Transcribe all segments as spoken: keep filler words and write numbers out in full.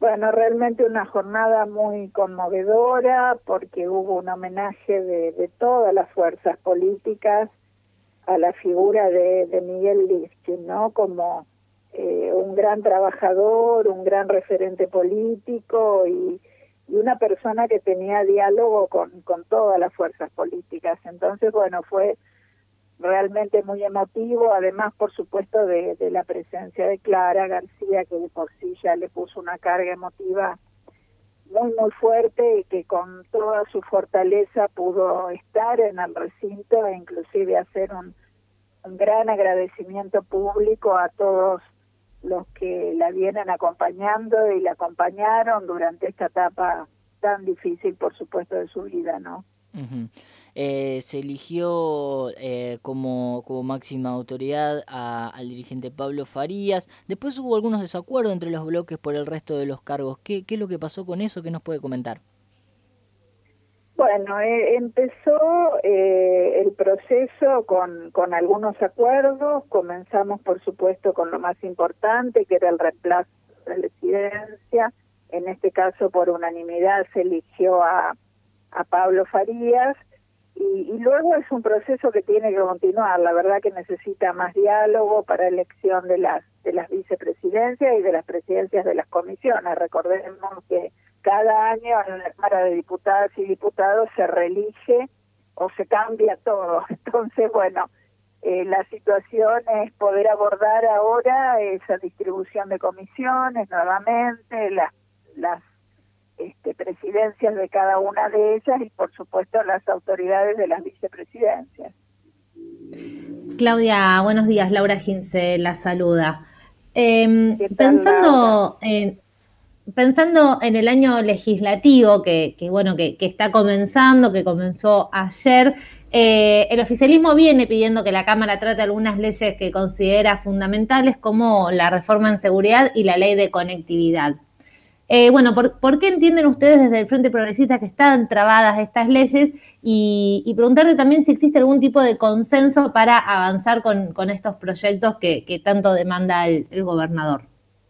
Bueno, realmente una jornada muy conmovedora porque hubo un homenaje de, de todas las fuerzas políticas a la figura de, de Miguel Lifchitz, ¿no? Como eh, un gran trabajador, un gran referente político y, y una persona que tenía diálogo con, con todas las fuerzas políticas. Entonces, bueno, fue realmente muy emotivo, además, por supuesto, de, de la presencia de Clara García, que de por sí ya le puso una carga emotiva muy, muy fuerte y que con toda su fortaleza pudo estar en el recinto e inclusive hacer un, un gran agradecimiento público a todos los que la vienen acompañando y la acompañaron durante esta etapa tan difícil, por supuesto, de su vida, ¿no? Uh-huh. Eh, se eligió eh, como, como máxima autoridad a, al dirigente Pablo Farías. Después hubo algunos desacuerdos entre los bloques por el resto de los cargos. ¿Qué, qué es lo que pasó con eso? ¿Qué nos puede comentar? Bueno, eh, empezó eh, el proceso con, con algunos acuerdos. Comenzamos, por supuesto, con lo más importante, que era el reemplazo de la presidencia. En este caso, por unanimidad, se eligió a, a Pablo Farías. Y, y luego es un proceso que tiene que continuar. La verdad que necesita más diálogo para elección de las, de las vicepresidencias y de las presidencias de las comisiones. Recordemos que cada año en la Cámara de Diputadas y Diputados se reelige o se cambia todo. Entonces, bueno, eh, la situación es poder abordar ahora esa distribución de comisiones nuevamente, las, las este, presidencias de cada una de ellas y, por supuesto, las autoridades de las vicepresidencias. Claudia, buenos días. Laura Gince la saluda. Eh, ¿Qué tal, pensando en... Pensando en el año legislativo que, que bueno, que, que está comenzando, que comenzó ayer, eh, el oficialismo viene pidiendo que la Cámara trate algunas leyes que considera fundamentales, como la reforma en seguridad y la ley de conectividad. Eh, bueno, ¿por, ¿por qué entienden ustedes desde el Frente Progresista que están trabadas estas leyes? Y, y preguntarle también si existe algún tipo de consenso para avanzar con, con estos proyectos que, que tanto demanda el, el gobernador.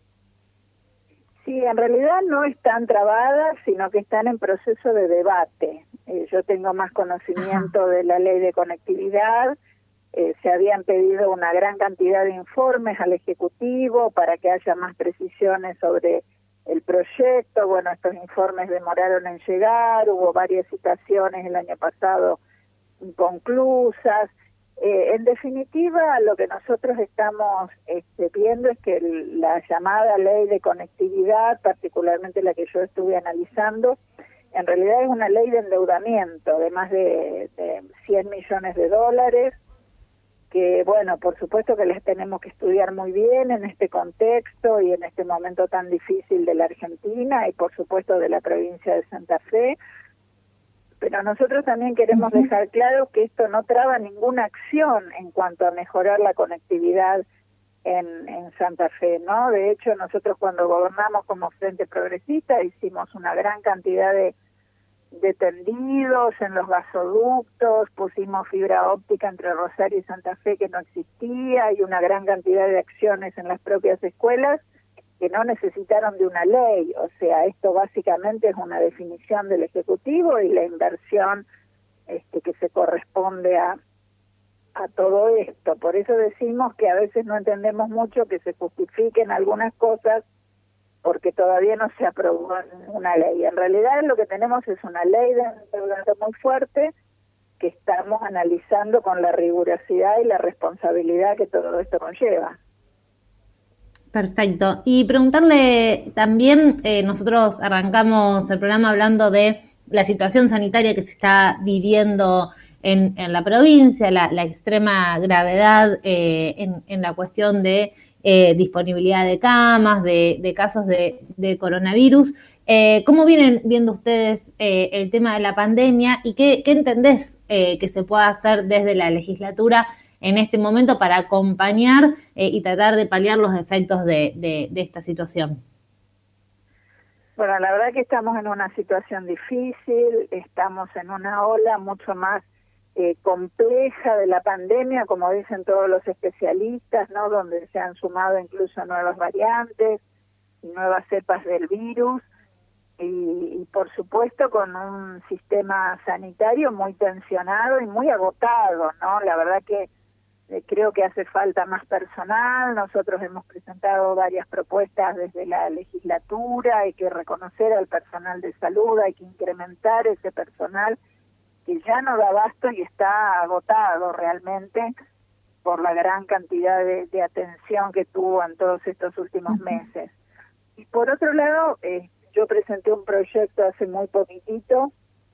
Sí, en realidad no están trabadas, sino que están en proceso de debate. Eh, yo tengo más conocimiento Ajá. de la ley de conectividad. Eh, se habían pedido una gran cantidad de informes al Ejecutivo para que haya más precisiones sobre el proyecto. Bueno, estos informes demoraron en llegar, hubo varias citaciones el año pasado inconclusas. Eh, en definitiva, lo que nosotros estamos este, viendo es que el, la llamada ley de conectividad, particularmente la que yo estuve analizando, en realidad es una ley de endeudamiento de más de, de cien millones de dólares, que bueno, por supuesto que las tenemos que estudiar muy bien en este contexto y en este momento tan difícil de la Argentina y por supuesto de la provincia de Santa Fe. Pero nosotros también queremos uh-huh. dejar claro que esto no traba ninguna acción en cuanto a mejorar la conectividad en, en Santa Fe, ¿no? De hecho, nosotros cuando gobernamos como Frente Progresista hicimos una gran cantidad de, de tendidos en los gasoductos, pusimos fibra óptica entre Rosario y Santa Fe que no existía y una gran cantidad de acciones en las propias escuelas que no necesitaron de una ley. O sea, esto básicamente es una definición del Ejecutivo y la inversión este, que se corresponde a, a todo esto. Por eso decimos que a veces no entendemos mucho que se justifiquen algunas cosas porque todavía no se aprobó una ley. En realidad lo que tenemos es una ley de endeudamiento muy fuerte que estamos analizando con la rigurosidad y la responsabilidad que todo esto conlleva. Perfecto. Y preguntarle también, eh, nosotros arrancamos el programa hablando de la situación sanitaria que se está viviendo en, en la provincia, la, la extrema gravedad eh, en, en la cuestión de eh, disponibilidad de camas, de, de casos de, de coronavirus. Eh, ¿Cómo vienen viendo ustedes eh, el tema de la pandemia y qué, qué entendés eh, que se pueda hacer desde la legislatura en este momento para acompañar eh, y tratar de paliar los efectos de, de, de esta situación? Bueno, la verdad que estamos en una situación difícil, estamos en una ola mucho más eh, compleja de la pandemia, como dicen todos los especialistas, ¿no? Donde se han sumado incluso nuevas variantes, nuevas cepas del virus y, y por supuesto con un sistema sanitario muy tensionado y muy agotado, ¿no? La verdad que eh, creo que hace falta más personal. Nosotros hemos presentado varias propuestas desde la legislatura, hay que reconocer al personal de salud, hay que incrementar ese personal que ya no da abasto y está agotado realmente por la gran cantidad de, de atención que tuvo en todos estos últimos meses. Y por otro lado, eh, yo presenté un proyecto hace muy poquitito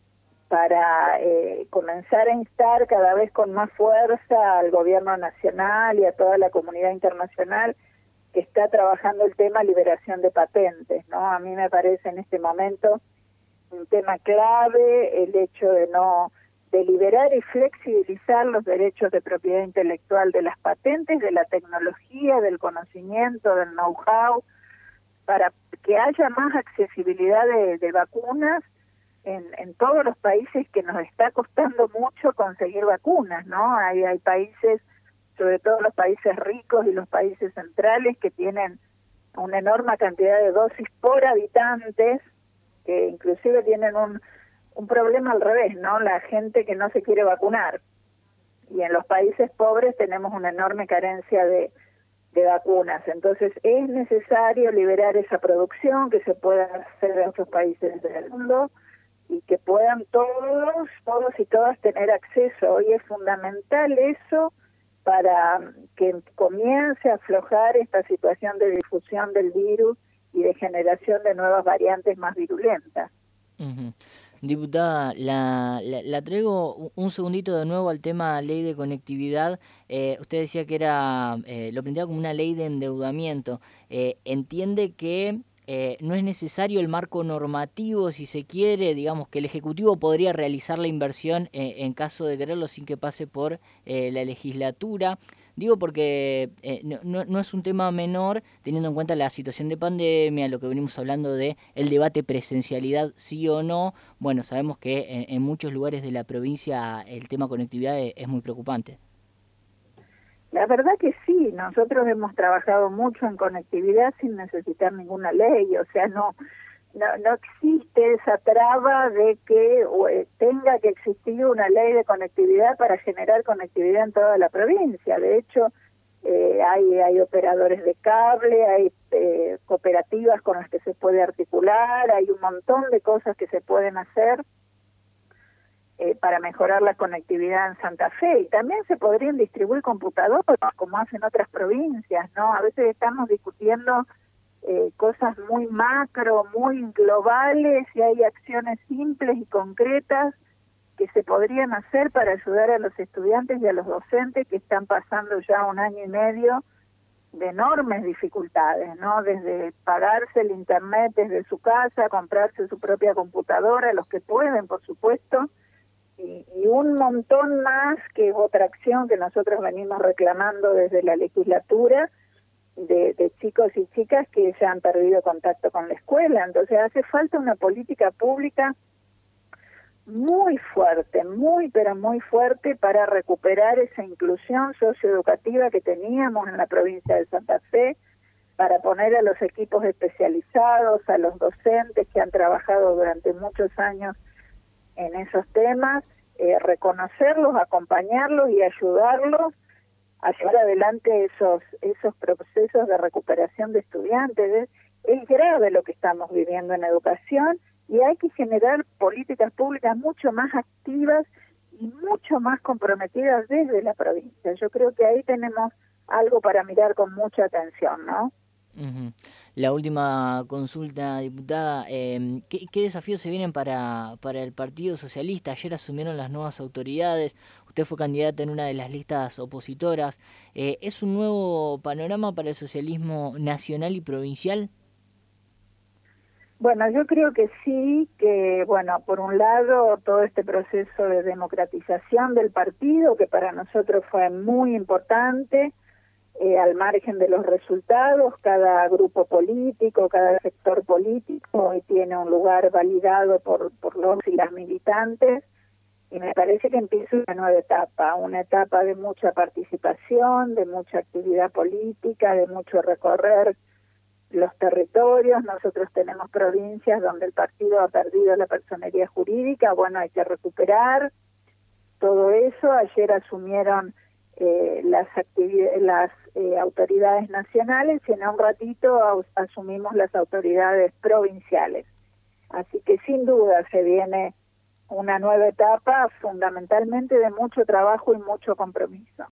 para eh, comenzar a instar cada vez con más fuerza al gobierno nacional y a toda la comunidad internacional que está trabajando el tema liberación de patentes, ¿no? A mí me parece en este momento un tema clave el hecho de no de liberar y flexibilizar los derechos de propiedad intelectual de las patentes, de la tecnología, del conocimiento, del know-how, para que haya más accesibilidad de, de vacunas en, en todos los países que nos está costando mucho conseguir vacunas, ¿no? Hay, hay países, sobre todo los países ricos y los países centrales, que tienen una enorme cantidad de dosis por habitantes, que inclusive tienen un un problema al revés, ¿no? La gente que no se quiere vacunar. Y en los países pobres tenemos una enorme carencia de, de vacunas. Entonces es necesario liberar esa producción que se pueda hacer en otros países del mundo y que puedan todos, todos y todas tener acceso. Hoy es fundamental eso para que comience a aflojar esta situación de difusión del virus y de generación de nuevas variantes más virulentas. Uh-huh. Diputada, la, la, la traigo un segundito de nuevo al tema ley de conectividad. Eh, usted decía que era, eh, lo planteaba como una ley de endeudamiento. Eh, ¿Entiende que eh, no es necesario el marco normativo, si se quiere, digamos que el Ejecutivo podría realizar la inversión eh, en caso de quererlo sin que pase por eh, la legislatura? Digo porque eh, no, no, no es un tema menor, teniendo en cuenta la situación de pandemia, lo que venimos hablando de el debate presencialidad sí o no. Bueno, sabemos que en, en muchos lugares de la provincia el tema conectividad es, es muy preocupante. La verdad que sí, nosotros hemos trabajado mucho en conectividad sin necesitar ninguna ley, o sea, no no, no existe esa traba de que o, eh, tenga que existir una ley de conectividad para generar conectividad en toda la provincia. De hecho, eh, hay, hay operadores de cable, hay eh, cooperativas con las que se puede articular, hay un montón de cosas que se pueden hacer eh, para mejorar la conectividad en Santa Fe. Y también se podrían distribuir computadoras, como hacen otras provincias, ¿no? A veces estamos discutiendo Eh, cosas muy macro, muy globales, y hay acciones simples y concretas que se podrían hacer para ayudar a los estudiantes y a los docentes que están pasando ya un año y medio de enormes dificultades, ¿no? Desde pagarse el internet desde su casa, comprarse su propia computadora, los que pueden, por supuesto, y, y un montón más, que es otra acción que nosotros venimos reclamando desde la legislatura, De, de chicos y chicas que ya han perdido contacto con la escuela. Entonces hace falta una política pública muy fuerte, muy pero muy fuerte para recuperar esa inclusión socioeducativa que teníamos en la provincia de Santa Fe, para poner a los equipos especializados, a los docentes que han trabajado durante muchos años en esos temas, eh, reconocerlos, acompañarlos y ayudarlos a llevar adelante esos esos procesos de recuperación de estudiantes. Es, es grave lo que estamos viviendo en educación y hay que generar políticas públicas mucho más activas y mucho más comprometidas desde la provincia. Yo creo que ahí tenemos algo para mirar con mucha atención, ¿no? Uh-huh. La última consulta, diputada, eh, ¿qué, ¿qué desafíos se vienen para, para el Partido Socialista? Ayer asumieron las nuevas autoridades, usted fue candidata en una de las listas opositoras. Eh, ¿Es un nuevo panorama para el socialismo nacional y provincial? Bueno, yo creo que sí, que, bueno, por un lado, todo este proceso de democratización del partido, que para nosotros fue muy importante, Eh, al margen de los resultados, cada grupo político, cada sector político hoy tiene un lugar validado por, por los y las militantes, y me parece que empieza una nueva etapa, una etapa de mucha participación, de mucha actividad política, de mucho recorrer los territorios. Nosotros tenemos provincias donde el partido ha perdido la personería jurídica, bueno, hay que recuperar todo eso. Ayer asumieron eh, las, las eh, autoridades nacionales y en un ratito asumimos las autoridades provinciales. Así que sin duda se viene una nueva etapa fundamentalmente de mucho trabajo y mucho compromiso.